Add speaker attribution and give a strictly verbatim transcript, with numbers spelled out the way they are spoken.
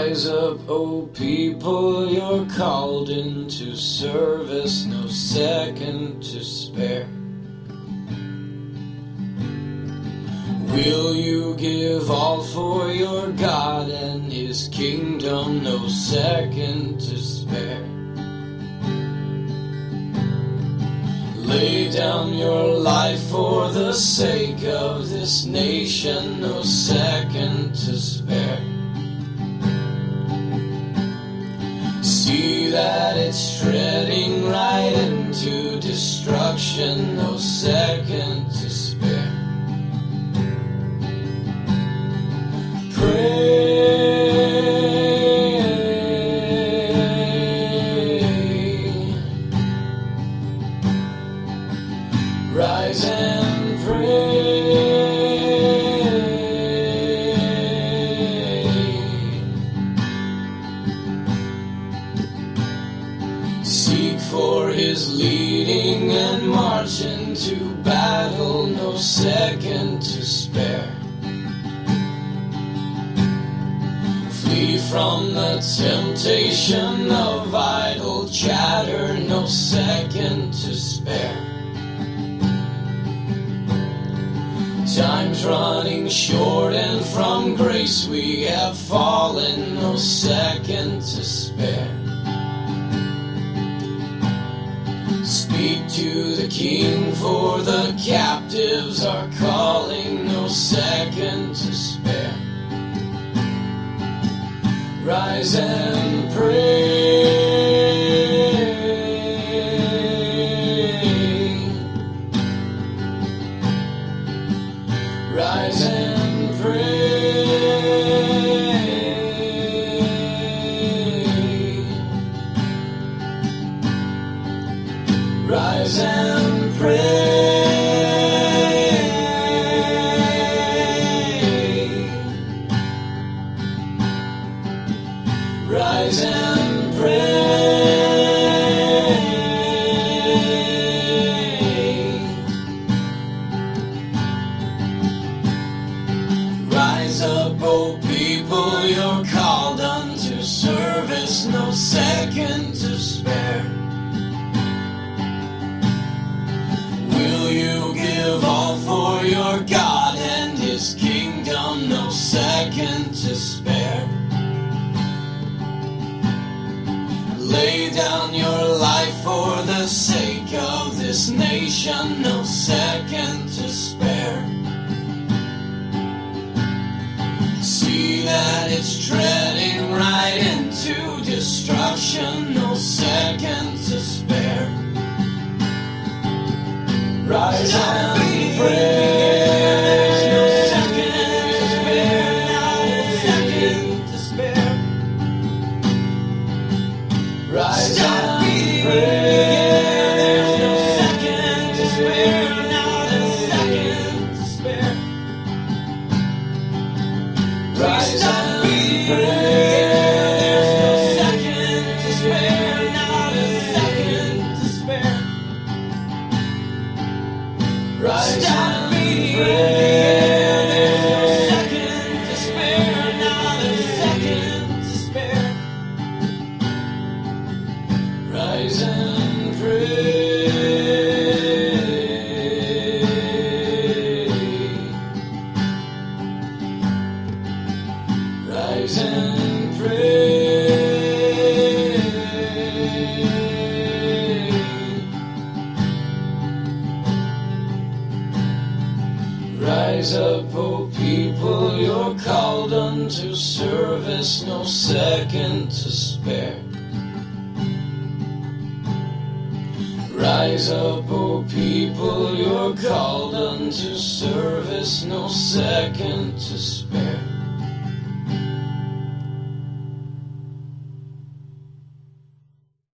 Speaker 1: Rise up, O people, you're called into service, no second to spare. Will you give all for your God and His kingdom, no second to spare? Lay down your life for the sake of this nation, no second to spare. See that it's treading right into destruction, no second to spare. Pray, rise and pray. Seek for His leading and march into battle, no second to spare. Flee from the temptation of idle chatter, no second to spare. Time's running short and from grace we have fallen, no second to spare. Speak to the King, for the captives are calling, no second to spare. Rise and pray. Rise and pray. Rise and pray. Rise and pray. Rise up, O people, you're called unto service, no second to spare. Will you give all for your God and His kingdom, no second to spare? Lay down your life for the sake of this nation, no second to spare. See that it's treading right into destruction, no second to spare. Rise and pray. There's no second to spare, not a second to spare. Rise and pray. There's no second to spare, not a second to spare. Rise and pray. There's no second to spare, not a second to spare. Rise and pray. There's no second to spare, not a second to spare. Rise and pray. Rise and pray. Rise up, O people, you're called unto service, no second to spare. Rise up, O people, you're called unto service, no second to spare.